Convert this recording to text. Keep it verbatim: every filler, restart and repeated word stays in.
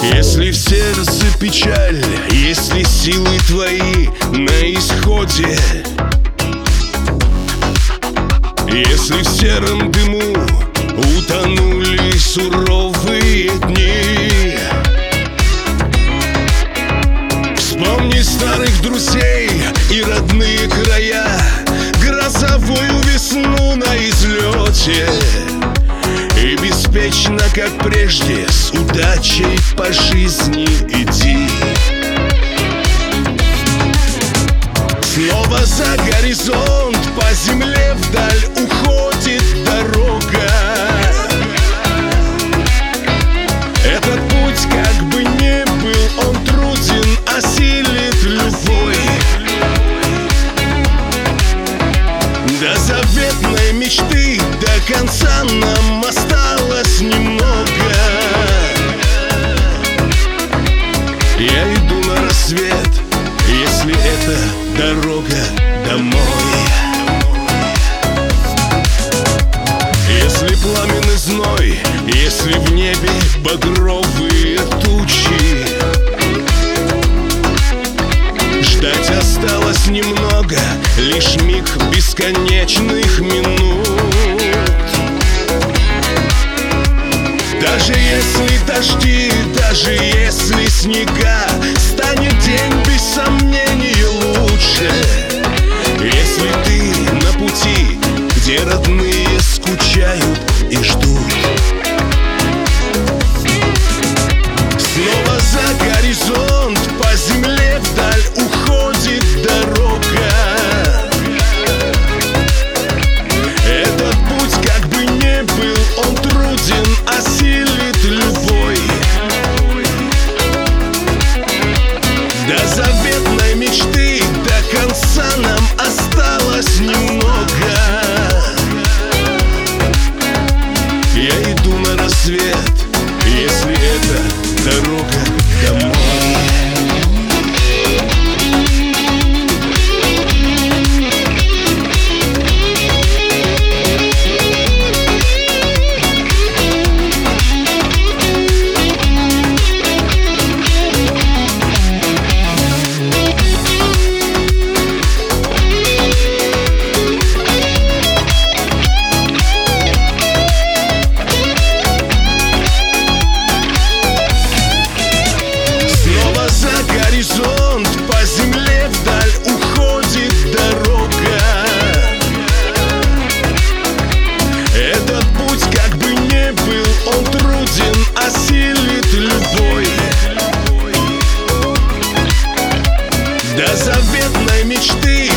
Если в сердце печаль, если силы твои на исходе, если в сером дыму утонули суровые дни, вспомни старых друзей и родные края, грозовую весну на излете, и беспечно, как прежде, с удачей по жизни иди. Снова за горизонт, по земле вдаль уходит дорога. Этот путь, как бы ни был он труден, осилит любой. До заветной мечты, до конца нам осталось немного. Я иду на рассвет, если это дорога домой. Если пламенный зной, если в небе багровые тучи, ждать осталось немного, лишь миг бесконечных минут. Даже если дожди, даже если снега, станет день без сомнения лучше, если ты на пути, где родные скучают и ждут. Снова за горизонт, по земле вдаль уходит дорога. Этот путь, как бы ни был он труден, осилит любой. До заветной мечты, до конца нам осталось немного. Я иду на рассвет, если это дорога домой. По земле вдаль уходит дорога. Этот путь, как бы ни был он труден, осилит любой. До заветной мечты,